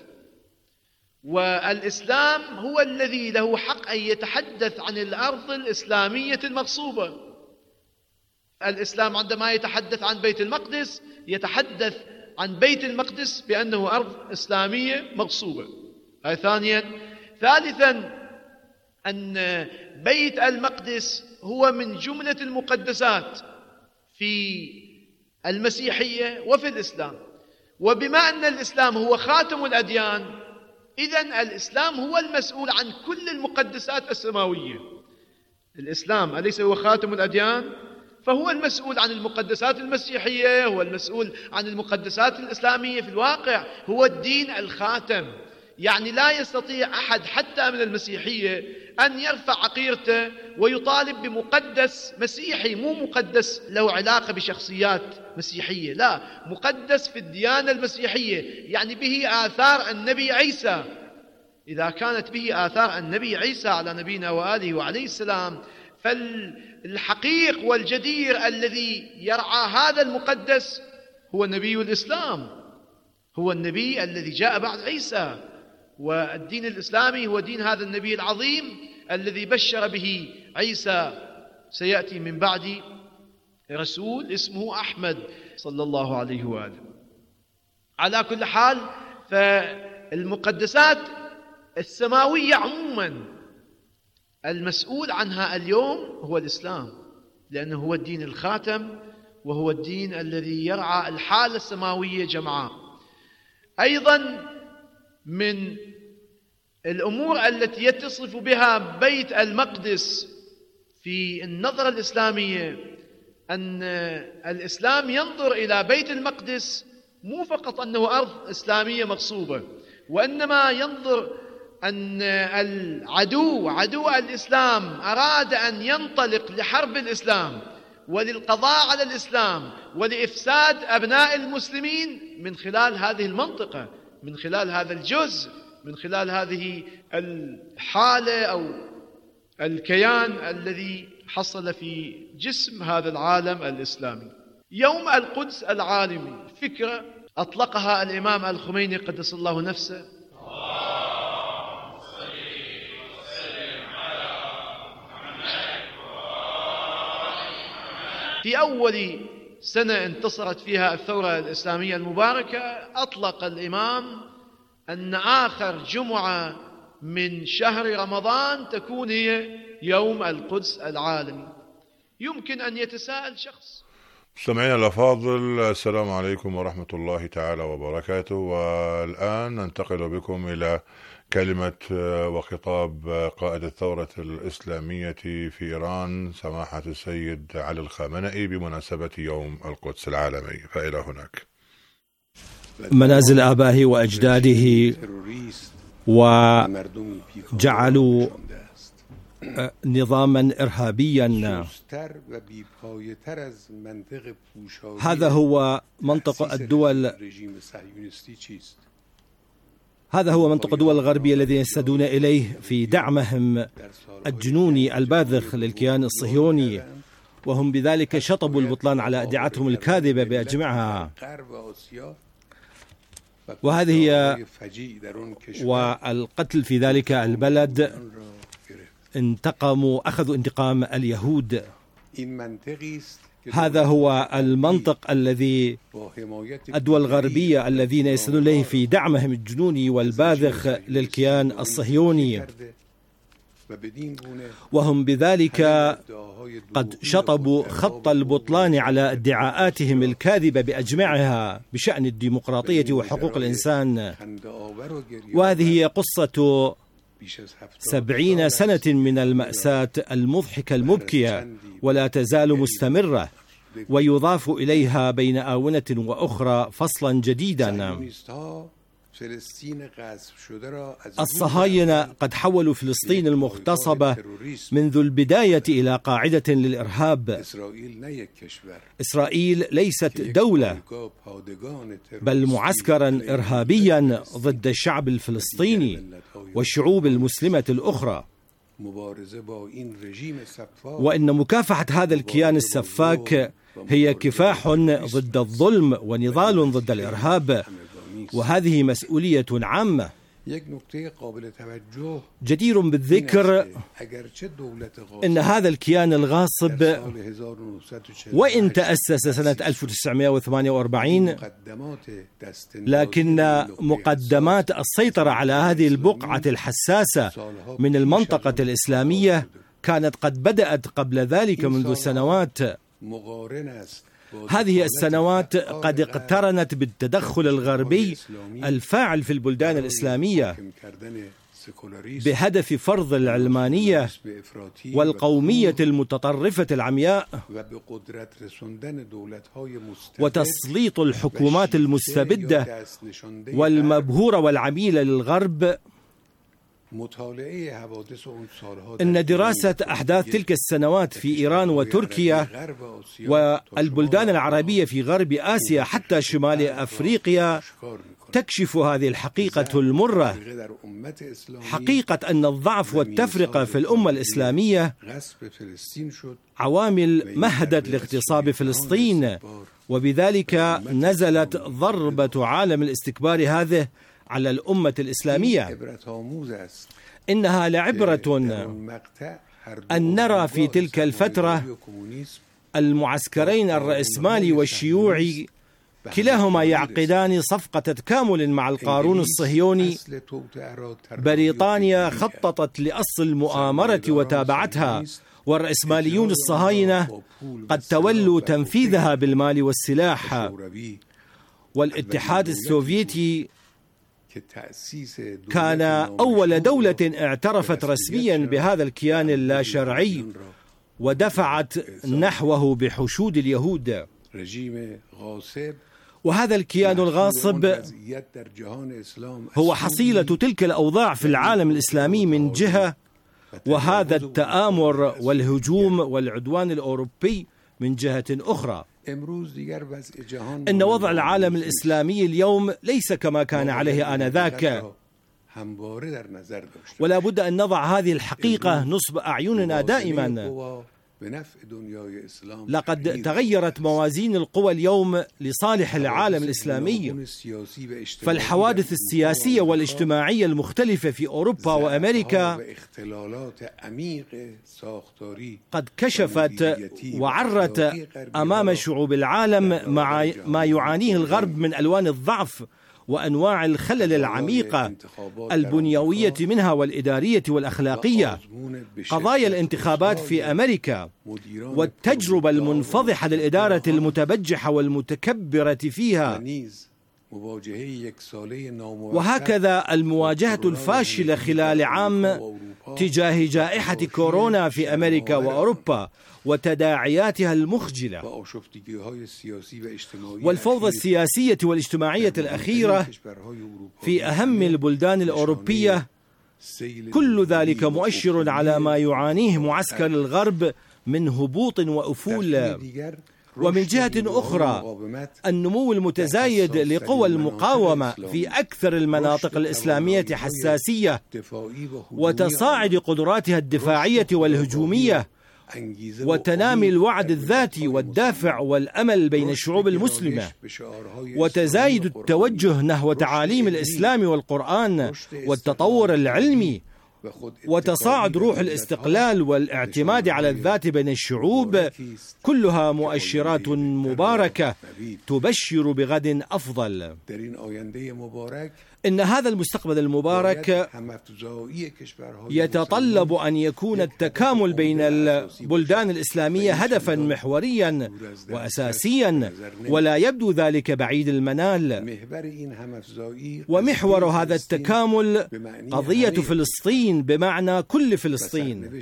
والإسلام هو الذي له حق أن يتحدث عن الأرض الإسلامية المغصوبة. الإسلام عندما يتحدث عن بيت المقدس يتحدث عن بيت المقدس بأنه أرض إسلامية مغصوبة. هذا ثانيا. ثالثا أن بيت المقدس هو من جملة المقدسات في المسيحية وفي الإسلام. وبما أن الإسلام هو خاتم الأديان، إذن الإسلام هو المسؤول عن كل المقدسات السماوية. الإسلام أليس هو خاتم الأديان؟ فهو المسؤول عن المقدسات المسيحية، هو المسؤول عن المقدسات الإسلامية. في الواقع هو الدين الخاتم. يعني لا يستطيع أحد حتى من المسيحية أن يرفع عقيرته ويطالب بمقدس مسيحي، مو مقدس له علاقة بشخصيات مسيحية، لا، مقدس في الديانة المسيحية، يعني به آثار النبي عيسى. إذا كانت به آثار النبي عيسى على نبينا وآله وعليه السلام، فالحقيق والجدير الذي يرعى هذا المقدس هو نبي الإسلام، هو النبي الذي جاء بعد عيسى. والدين الإسلامي هو دين هذا النبي العظيم الذي بشر به عيسى. سيأتي من بعد رسول اسمه أحمد صلى الله عليه وآله. على كل حال، فالمقدسات السماوية عموما المسؤول عنها اليوم هو الإسلام، لأنه هو الدين الخاتم وهو الدين الذي يرعى الحالة السماوية جمعاء. أيضا من الأمور التي يتصف بها بيت المقدس في النظرة الإسلامية أن الإسلام ينظر إلى بيت المقدس مو فقط أنه أرض إسلامية مغصوبة، وإنما ينظر أن العدو عدو الإسلام أراد أن ينطلق لحرب الإسلام وللقضاء على الإسلام ولإفساد أبناء المسلمين من خلال هذه المنطقة، من خلال هذا الجزء، من خلال هذه الحالة أو الكيان الذي حصل في جسم هذا العالم الإسلامي. يوم القدس العالمي فكرة أطلقها الإمام الخميني قدس الله نفسه في أول سنة انتصرت فيها الثورة الإسلامية المباركة. أطلق الإمام أن آخر جمعة من شهر رمضان تكون هي يوم القدس العالمي. يمكن أن يتساءل شخص. سمعنا الأفاضل، السلام عليكم ورحمة الله تعالى وبركاته. والآن ننتقل بكم إلى كلمة وخطاب قائد الثورة الإسلامية في إيران سماحة السيد علي الخامنئي بمناسبة يوم القدس العالمي، فإلى هناك. منازل آبائه وأجداده وجعلوا نظاما إرهابيا. هذا هو منطق الدول هذا هو منطق الدول الغربية الذين يستندون إليه في دعمهم الجنوني الباذخ للكيان الصهيوني، وهم بذلك شطبوا البطلان على ادعاءاتهم الكاذبة بأجمعها. وهذه هي والقتل في ذلك البلد. انتقموا أخذوا انتقام اليهود. هذا هو المنطق الذي الدول الغربية الذين يستندون إليه في دعمهم الجنوني والباذخ للكيان الصهيوني، وهم بذلك قد شطبوا خط البطلان على ادعاءاتهم الكاذبة بأجمعها بشأن الديمقراطية وحقوق الإنسان. وهذه هي قصة سبعين سنة من المأساة المضحكة المبكية، ولا تزال مستمرة، ويضاف إليها بين آونة وأخرى فصلا جديدا. الصهاينة قد حولوا فلسطين المغتصبة منذ البداية إلى قاعدة للإرهاب. إسرائيل ليست دولة، بل معسكرا إرهابيا ضد الشعب الفلسطيني والشعوب المسلمة الأخرى. وإن مكافحة هذا الكيان السفاك هي كفاح ضد الظلم ونضال ضد الإرهاب، وهذه مسؤولية عامة. جدير بالذكر إن هذا الكيان الغاصب وإن تأسس سنة ألف وتسعمائة وثمانية وأربعين، لكن مقدمات السيطرة على هذه البقعة الحساسة من المنطقة الإسلامية كانت قد بدأت قبل ذلك منذ سنوات. هذه السنوات قد اقترنت بالتدخل الغربي الفاعل في البلدان الإسلامية بهدف فرض العلمانية والقومية المتطرفة العمياء وتسليط الحكومات المستبدة والمبهورة والعميلة للغرب. إن دراسة أحداث تلك السنوات في إيران وتركيا والبلدان العربية في غرب آسيا حتى شمال أفريقيا تكشف هذه الحقيقة المرة، حقيقة أن الضعف والتفرقة في الأمة الإسلامية عوامل مهدت لاغتصاب فلسطين، وبذلك نزلت ضربة عالم الاستكبار هذه على الأمة الإسلامية. إنها لعبرة أن نرى في تلك الفترة المعسكرين الرأسمالي والشيوعي كلاهما يعقدان صفقة تكامل مع القارون الصهيوني. بريطانيا خططت لأصل المؤامرة وتابعتها، والرأسماليون الصهاينة قد تولوا تنفيذها بالمال والسلاح. والاتحاد السوفيتي كان أول دولة اعترفت رسميا بهذا الكيان اللا شرعي ودفعت نحوه بحشود اليهود. وهذا الكيان الغاصب هو حصيلة تلك الأوضاع في العالم الإسلامي من جهة، وهذا التآمر والهجوم والعدوان الأوروبي من جهة أخرى. إن وضع العالم الإسلامي اليوم ليس كما كان عليه آنذاك، ولا بد أن نضع هذه الحقيقة نصب أعيننا دائما. لقد تغيرت موازين القوى اليوم لصالح العالم الإسلامي، فالحوادث السياسية والاجتماعية المختلفة في أوروبا وأمريكا قد كشفت وعرت أمام شعوب العالم مع ما يعانيه الغرب من ألوان الضعف وأنواع الخلل العميقة البنيوية منها والإدارية والأخلاقية. قضايا الانتخابات في أمريكا والتجربة المنفضحة للإدارة المتبجحة والمتكبرة فيها، وهكذا المواجهة الفاشلة خلال عام تجاه جائحة كورونا في أمريكا وأوروبا وتداعياتها المخجلة، والفوضى السياسية والاجتماعية الأخيرة في أهم البلدان الأوروبية. كل ذلك مؤشر على ما يعانيه معسكر الغرب من هبوط وأفول. ومن جهة أخرى النمو المتزايد لقوى المقاومة في أكثر المناطق الإسلامية حساسية، وتصاعد قدراتها الدفاعية والهجومية، وتنامي الوعد الذاتي والدافع والأمل بين الشعوب المسلمة، وتزايد التوجه نحو تعاليم الإسلام والقرآن والتطور العلمي، وتصاعد روح الاستقلال والاعتماد على الذات بين الشعوب. كلها مؤشرات مباركة تبشر بغد أفضل. إن هذا المستقبل المبارك يتطلب أن يكون التكامل بين البلدان الإسلامية هدفا محوريا وأساسيا، ولا يبدو ذلك بعيد المنال. ومحور هذا التكامل قضية فلسطين بمعنى كل فلسطين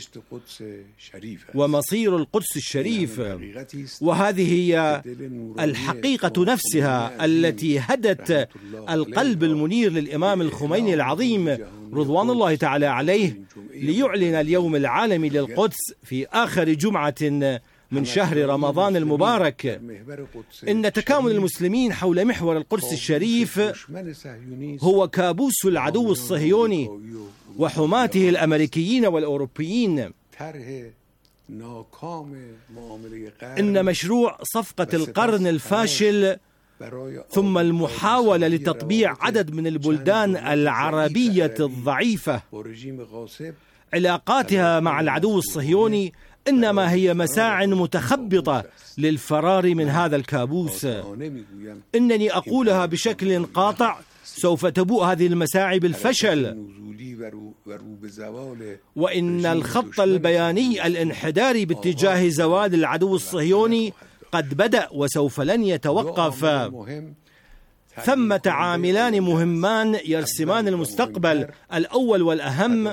ومصير القدس الشريف. وهذه هي الحقيقة نفسها التي هدت القلب المنير للإمام الخميني العظيم رضوان الله تعالى عليه ليعلن اليوم العالمي للقدس في آخر جمعة من شهر رمضان المبارك. إن تكامل المسلمين حول محور القدس الشريف هو كابوس العدو الصهيوني وحماته الأمريكيين والأوروبيين. إن مشروع صفقة القرن الفاشل ثم المحاولة لتطبيع عدد من البلدان العربية الضعيفة علاقاتها مع العدو الصهيوني إنما هي مساع متخبطة للفرار من هذا الكابوس. إنني أقولها بشكل قاطع، سوف تبوء هذه المساعي بالفشل، وإن الخط البياني الانحداري باتجاه زوال العدو الصهيوني قد بدأ وسوف لن يتوقف. ثمة عاملان مهمان يرسمان المستقبل. الأول والأهم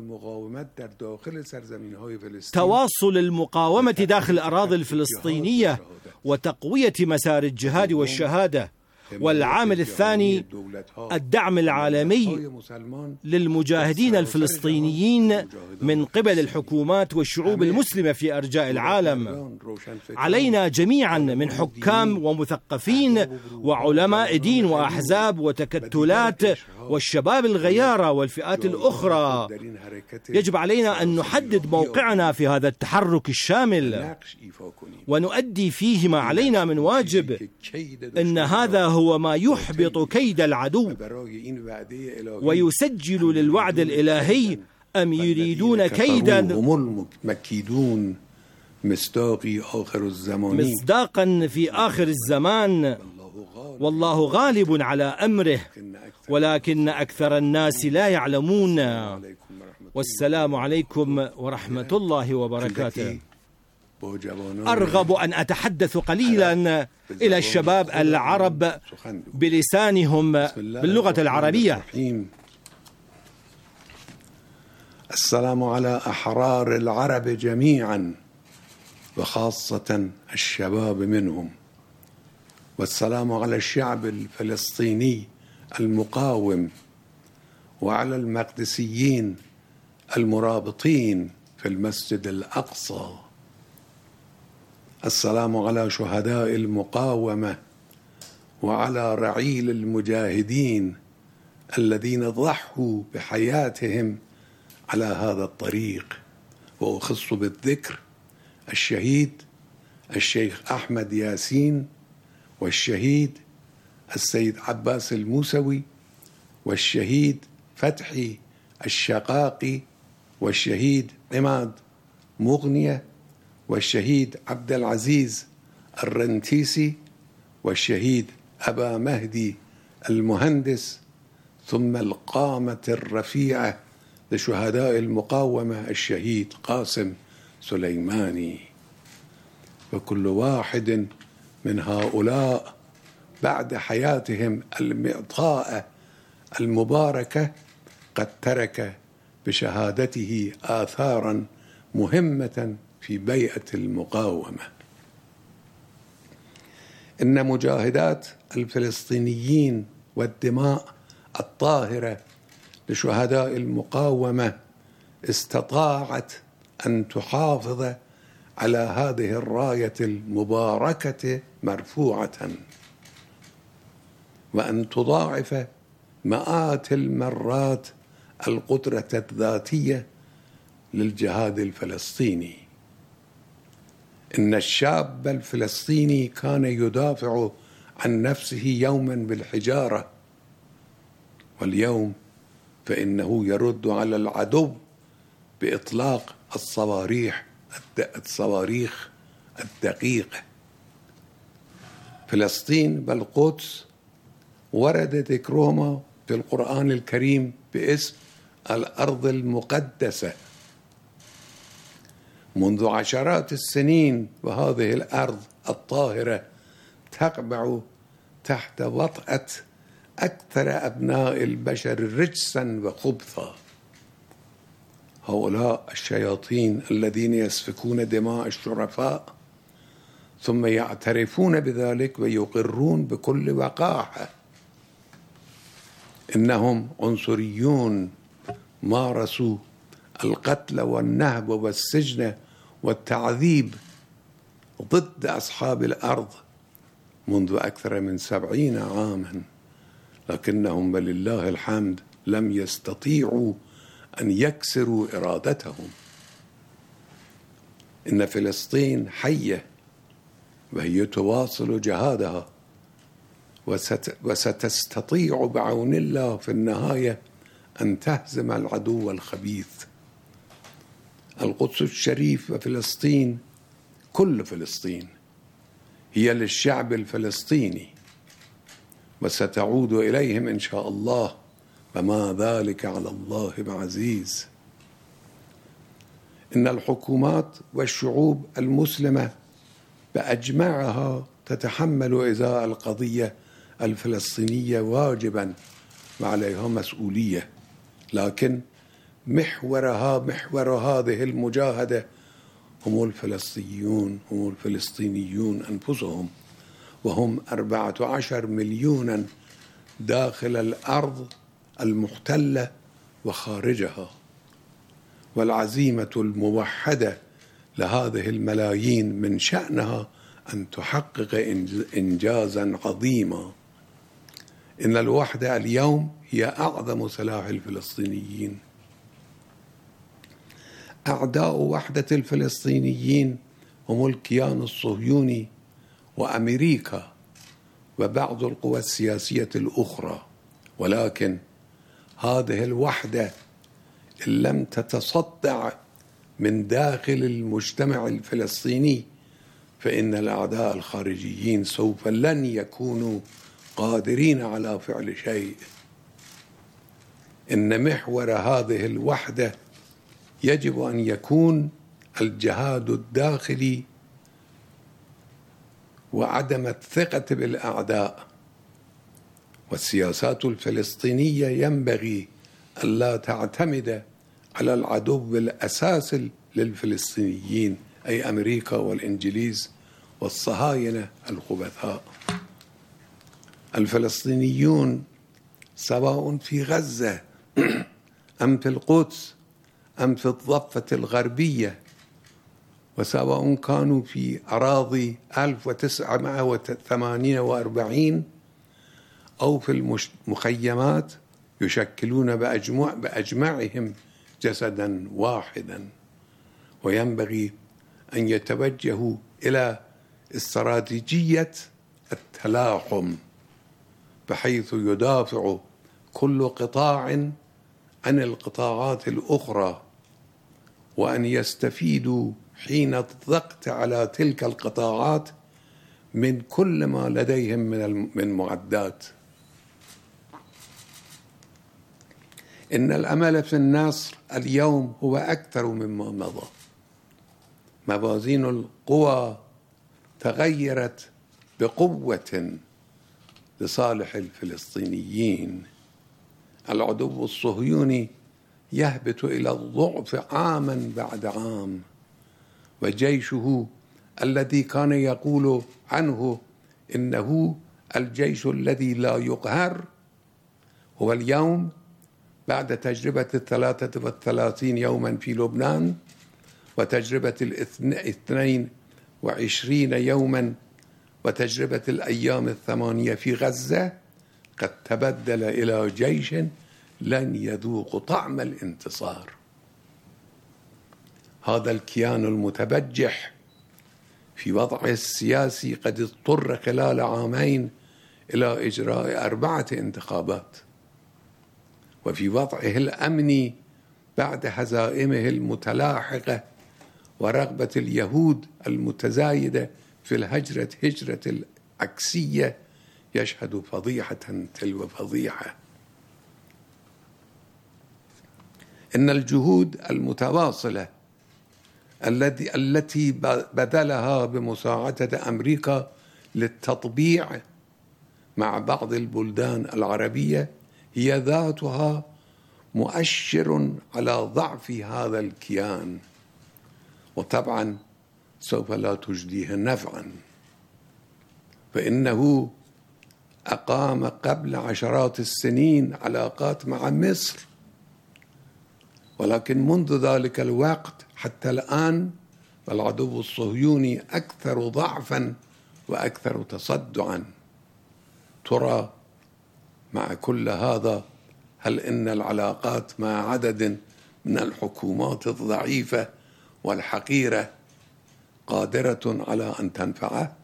تواصل المقاومة داخل الأراضي الفلسطينية وتقوية مسار الجهاد والشهادة. والعامل الثاني الدعم العالمي للمجاهدين الفلسطينيين من قبل الحكومات والشعوب المسلمة في أرجاء العالم. علينا جميعا من حكام ومثقفين وعلماء دين وأحزاب وتكتلات والشباب الغيارى والفئات الأخرى، يجب علينا أن نحدد موقعنا في هذا التحرك الشامل ونؤدي فيه ما علينا من واجب. إن هذا هو ما يحبط كيد العدو ويسجل للوعد الإلهي: أم يريدون كيدا مصداقا في آخر الزمان والله غالب على أمره ولكن أكثر الناس لا يعلمون. والسلام عليكم ورحمة الله وبركاته. أرغب أن أتحدث قليلا إلى الشباب العرب بلسانهم باللغة العربية. السلام على أحرار العرب جميعا وخاصة الشباب منهم، والسلام على الشعب الفلسطيني المقاوم، وعلى المقدسيين المرابطين في المسجد الأقصى. السلام على شهداء المقاومة وعلى رعيل المجاهدين الذين ضحوا بحياتهم على هذا الطريق، وأخص بالذكر الشهيد الشيخ أحمد ياسين، والشهيد السيد عباس الموسوي، والشهيد فتحي الشقاقي، والشهيد عماد مغنية، والشهيد عبد العزيز الرنتيسي، والشهيد أبا مهدي المهندس، ثم القامة الرفيعة لشهداء المقاومة الشهيد قاسم سليماني. وكل واحد من هؤلاء بعد حياتهم المعطاءة المباركة قد ترك بشهادته آثارا مهمة في بيئة المقاومة. إن مجاهدات الفلسطينيين والدماء الطاهرة لشهداء المقاومة استطاعت أن تحافظ على هذه الراية المباركة مرفوعة، وأن تضاعف مئات المرات القدرة الذاتية للجهاد الفلسطيني. إن الشاب الفلسطيني كان يدافع عن نفسه يوما بالحجارة، واليوم فإنه يرد على العدو بإطلاق الصواريخ الصواريخ الدقيقة. فلسطين بالقدس ورد ذكرهما في القرآن الكريم باسم الأرض المقدسة منذ عشرات السنين، وهذه الأرض الطاهرة تقبع تحت وطأة أكثر أبناء البشر رجسا وخبثا. هؤلاء الشياطين الذين يسفكون دماء الشرفاء ثم يعترفون بذلك ويقرون بكل وقاحة إنهم عنصريون مارسوا القتل والنهب والسجن والتعذيب ضد أصحاب الأرض منذ أكثر من سبعين عاما، لكنهم ولله الحمد لم يستطيعوا أن يكسروا إرادتهم. إن فلسطين حية وهي تواصل جهادها، وست وستستطيع بعون الله في النهاية أن تهزم العدو الخبيث. القدس الشريف وفلسطين، كل فلسطين هي للشعب الفلسطيني، وستعود إليهم إن شاء الله، وما ذلك على الله بعزيز. إن الحكومات والشعوب المسلمة بأجمعها تتحمل إزاء القضية الفلسطينية واجبا وعليها مسؤولية، لكن محورها محور هذه المجاهدة هم الفلسطينيون هم الفلسطينيون أنفسهم، وهم أربعة عشر مليونا داخل الأرض المحتلة وخارجها. والعزيمة الموحدة لهذه الملايين من شأنها أن تحقق إنجازا عظيما. إن الوحدة اليوم هي أعظم سلاح الفلسطينيين. أعداء وحدة الفلسطينيين هم الكيان الصهيوني وأمريكا وبعض القوى السياسية الأخرى، ولكن هذه الوحدة إن لم تتصدع من داخل المجتمع الفلسطيني فإن الأعداء الخارجيين سوف لن يكونوا قادرين على فعل شيء. إن محور هذه الوحدة يجب أن يكون الجهاد الداخلي وعدم الثقة بالأعداء. والسياسات الفلسطينية ينبغي ألا تعتمد على العدو الأساسي للفلسطينيين، أي أمريكا والإنجليز والصهاينة الخبثاء. الفلسطينيون سواء في غزة أم في القدس أم في الضفة الغربية، وسواء كانوا في أراضي ألف وتسعمائة وثمانية وأربعين أو في المخيمات، يشكلون بأجمع بأجمعهم جسدا واحدا. وينبغي أن يتوجهوا إلى استراتيجية التلاحم، بحيث يدافع كل قطاع عن القطاعات الأخرى، وأن يستفيدوا حين الضغط على تلك القطاعات من كل ما لديهم من من معدات. إن الأمل في النصر اليوم هو أكثر مما مضى. موازين القوى تغيرت بقوة لصالح الفلسطينيين. العدو الصهيوني يهبط إلى الضعف عاما بعد عام، وجيشه الذي كان يقول عنه إنه الجيش الذي لا يقهر، هو اليوم بعد تجربة الثلاثة والثلاثين يوما في لبنان وتجربة الاثنين وعشرين يوما وتجربة الأيام الثمانية في غزة قد تبدل إلى جيش لن يذوق طعم الانتصار. هذا الكيان المتبجح في وضعه السياسي قد اضطر خلال عامين إلى إجراء أربعة انتخابات، وفي وضعه الأمني بعد هزائمه المتلاحقة ورغبة اليهود المتزايدة في الهجرة هجرة العكسية يشهد فضيحة تلو فضيحة. إن الجهود المتواصلة التي التي بذلها بمساعدة أمريكا للتطبيع مع بعض البلدان العربية هي ذاتها مؤشر على ضعف هذا الكيان، وطبعا سوف لا تجديه نفعا، فإنه أقام قبل عشرات السنين علاقات مع مصر، ولكن منذ ذلك الوقت حتى الآن العدو الصهيوني أكثر ضعفا وأكثر تصدعا. ترى مع كل هذا هل إن العلاقات مع عدد من الحكومات الضعيفة والحقيرة قادرة على أن تنفعه؟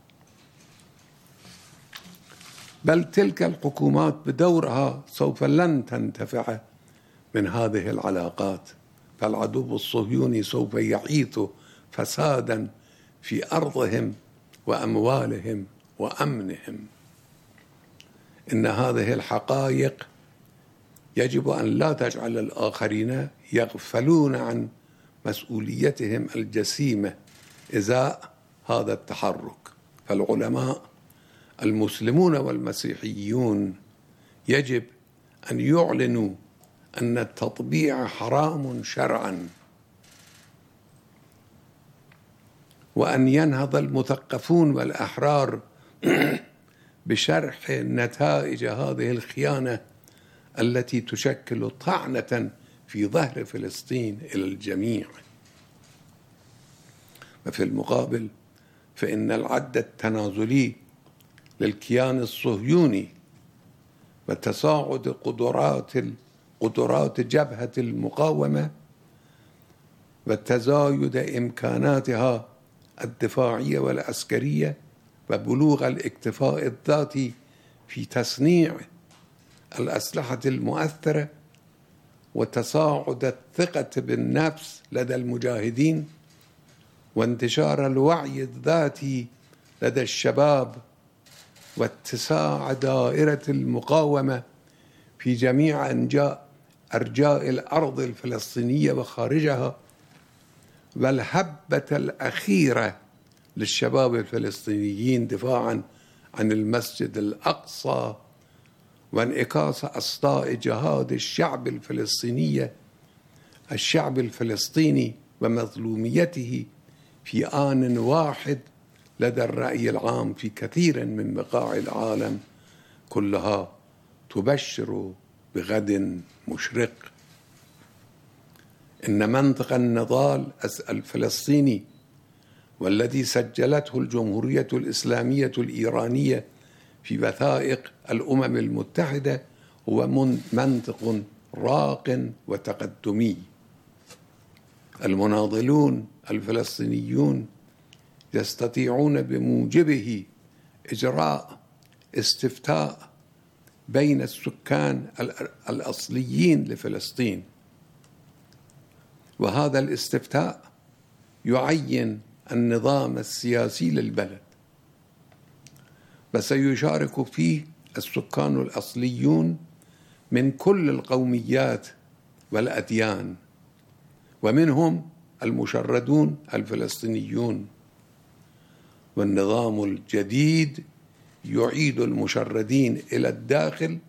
بل تلك الحكومات بدورها سوف لن تنتفع من هذه العلاقات، فالعدو الصهيوني سوف يعيث فسادا في أرضهم وأموالهم وأمنهم. إن هذه الحقائق يجب أن لا تجعل الآخرين يغفلون عن مسؤوليتهم الجسيمة إزاء هذا التحرك. فالعلماء المسلمون والمسيحيون يجب أن يعلنوا أن التطبيع حرام شرعا، وأن ينهض المثقفون والأحرار بشرح نتائج هذه الخيانة التي تشكل طعنة في ظهر فلسطين إلى الجميع. وفي المقابل فإن العد التنازلي للكيان الصهيوني وتصاعد قدرات قدرات جبهة المقاومة وتزايد إمكاناتها الدفاعية والعسكرية وبلوغ الاكتفاء الذاتي في تصنيع الأسلحة المؤثرة وتصاعد الثقة بالنفس لدى المجاهدين وانتشار الوعي الذاتي لدى الشباب واتساع دائرة المقاومة في جميع أنجاء أرجاء الأرض الفلسطينية وخارجها، والهبة الأخيرة للشباب الفلسطينيين دفاعا عن المسجد الأقصى وانعكاس أصداء جهاد الشعب الفلسطيني الشعب الفلسطيني ومظلوميته في آن واحد لدى الرأي العام في كثير من بقاع العالم كلها تبشر بغد مشرق. إن منطق النضال الفلسطيني والذي سجلته الجمهورية الإسلامية الإيرانية في وثائق الأمم المتحدة هو منطق راق وتقدمي. المناضلون الفلسطينيون يستطيعون بموجبه إجراء استفتاء بين السكان الأصليين لفلسطين، وهذا الاستفتاء يعين النظام السياسي للبلد، وسيشارك فيه السكان الأصليون من كل القوميات والأديان، ومنهم المشردون الفلسطينيون. والنظام الجديد يعيد المشردين إلى الداخل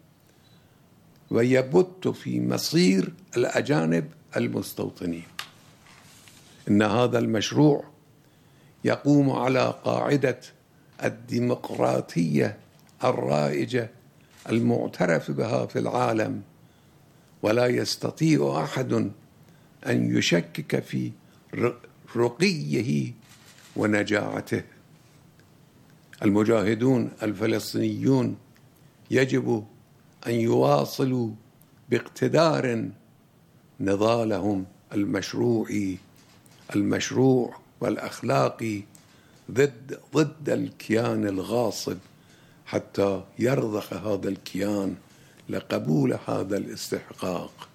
ويبت في مصير الأجانب المستوطنين. إن هذا المشروع يقوم على قاعدة الديمقراطية الرائجة المعترف بها في العالم، ولا يستطيع أحد أن يشكك في رقيه ونجاعته. المجاهدون الفلسطينيون يجب أن يواصلوا باقتدار نضالهم المشروعي المشروع والأخلاقي ضد ضد الكيان الغاصب، حتى يرضخ هذا الكيان لقبول هذا الاستحقاق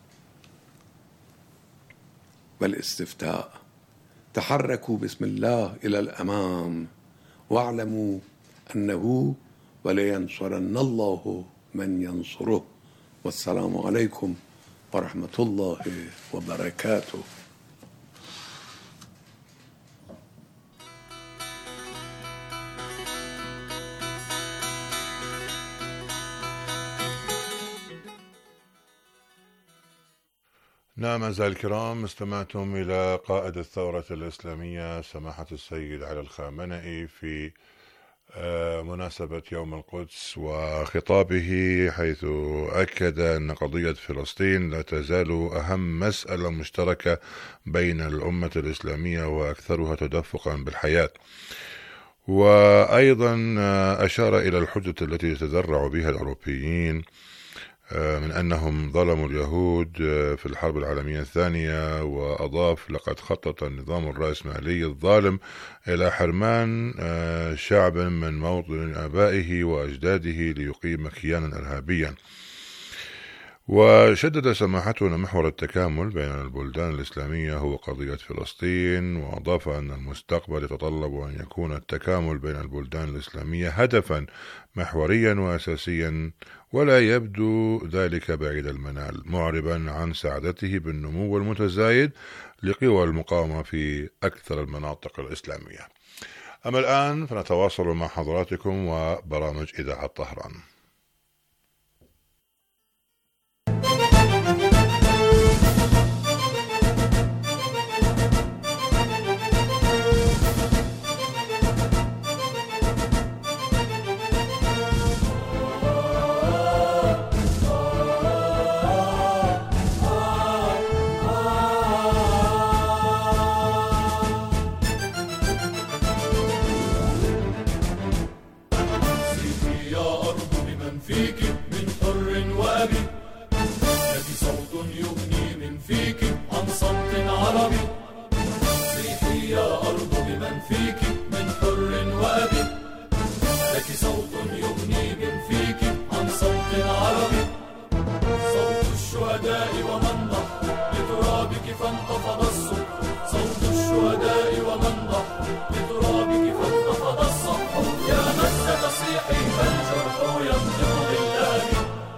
والاستفتاء. تحركوا بسم الله إلى الأمام، واعلموا أنه ولينصرن الله من ينصره. والسلام عليكم ورحمة الله وبركاته. نعم أعزائي الكرام، استمعتم إلى قائد الثورة الإسلامية سماحة السيد علي الخامنئي في مناسبة يوم القدس وخطابه، حيث أكد أن قضية فلسطين لا تزال أهم مسألة مشتركة بين الأمة الإسلامية وأكثرها تدفقا بالحياة. وأيضا أشار إلى الحجة التي يتذرع بها الأوروبيين من أنهم ظلموا اليهود في الحرب العالمية الثانية، وأضاف: لقد خطط النظام الرأسمالي الظالم إلى حرمان شعب من موطن آبائه وأجداده ليقيم كيانا إرهابيا. وشدد سماحته أن محور التكامل بين البلدان الإسلامية هو قضية فلسطين، وأضاف أن المستقبل يتطلب أن يكون التكامل بين البلدان الإسلامية هدفا محوريا وأساسيا، ولا يبدو ذلك بعيد المنال، معربا عن سعادته بالنمو المتزايد لقوى المقاومة في أكثر المناطق الإسلامية. أما الآن فنتواصل مع حضراتكم وبرامج إذاعة طهران.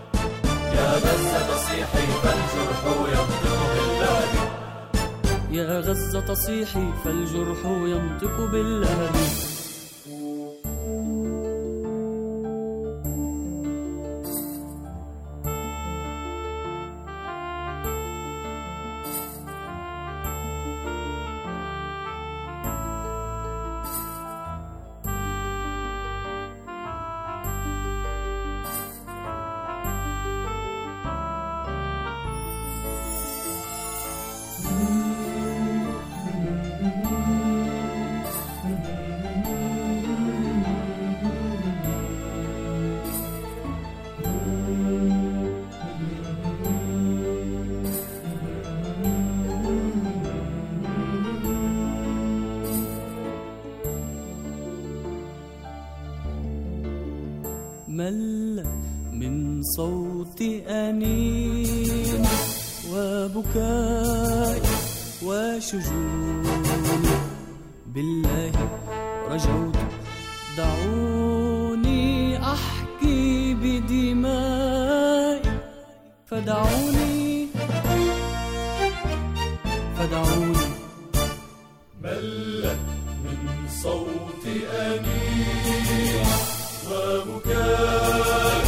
يا يا غزة تصيحي فالجرح ينطق باللهب. مل من صوت أنين وبكاء وشجون، بالله رجوت دعوني أحكي بدمائي، فدعوني فدعوني ملت من صوت أنين وبكاء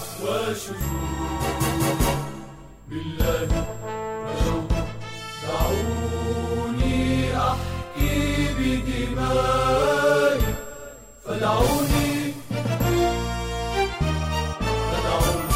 وشجون، بالله رجوت دعوني أحكي بدمائي، فدعوني فدعوني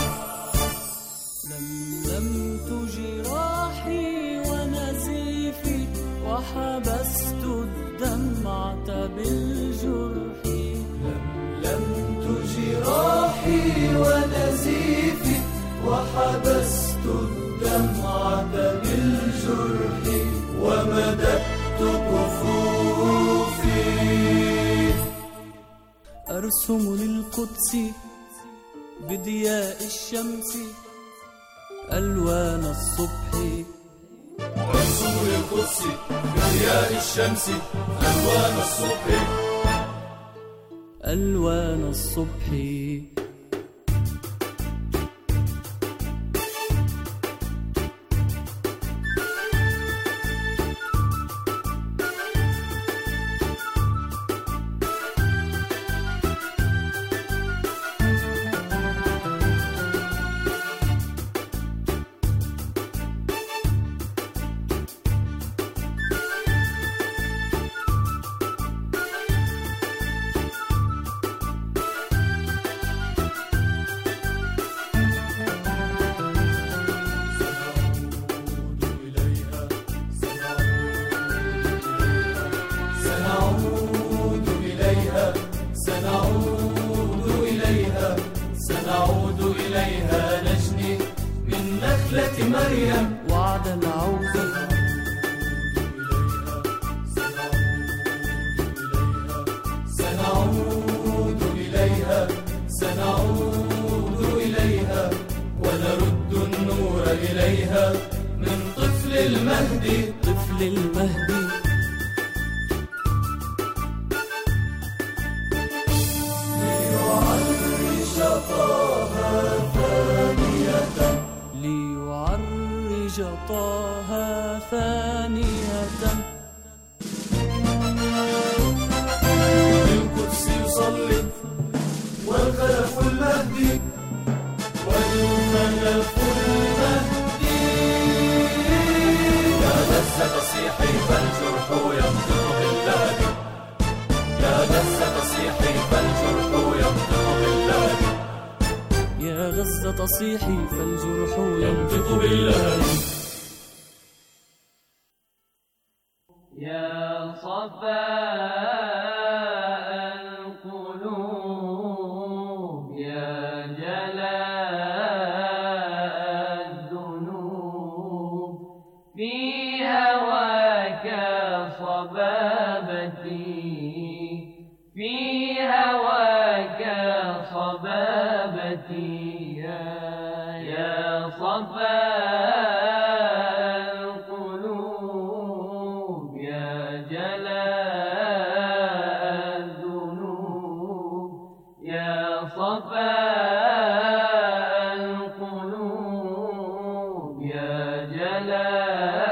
لملمت جراحي ونزيفي وحبست الدمعة بالجرح، لملمت جراحي ونزيفي وحبست الدمعة بالجرح، ومددت كفوفي أرسم للقدس بضياء الشمس ألوان الصبح، أرسم للقدس بضياء الشمس ألوان الصبح، ألوان الصبح. سنعود إليها نجني من نخلة مريم وعد العود، سنعود إليها سنعود إليها ونرد النور إليها من طفل المهدي طفل المهدي. ليعرج طه ثانية بالقدس يصلي والخلف المهدي والخلف المهدي. يا غزة تصيحي فالجرح ينطق باللهب، يا غزة تصيحي فالجرح ينطق باللهب، يا غزة تصيحي فالجرح ينطق باللهب. يا صفاء القلوب يا جلاء الذنوب، في هواك صبابتي، في هواك صبابتي، يا يا صفاء القلوب يا جلاء الذنوب، يا صفاء القلوب يا جلاء